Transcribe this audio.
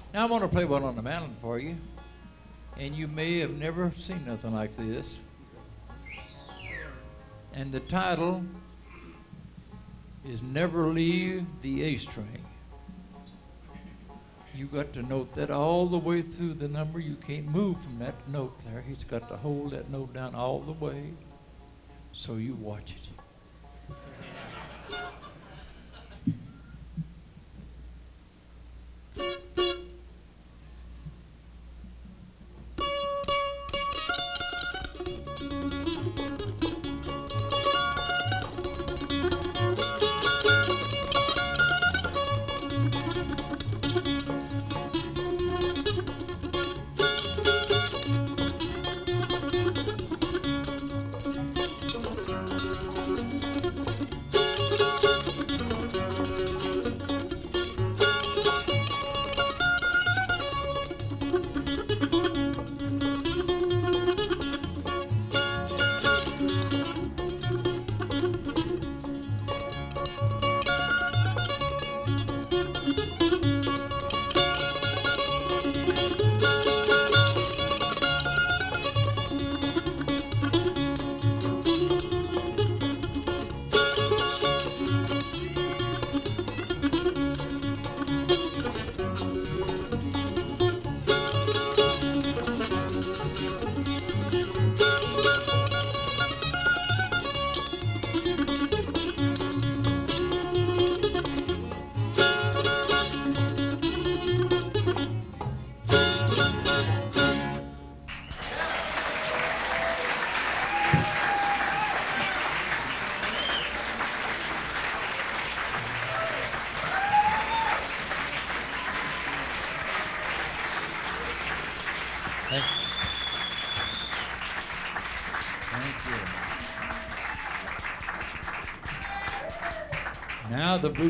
Now I'm going to play one on the mandolin for you, and you may have never seen nothing like this. And the title is Never Leave the A String. You got to note that all the way through the number. You can't move from that note there. He's got to hold that note down all the way. So you watch it. Thank you. Now the blue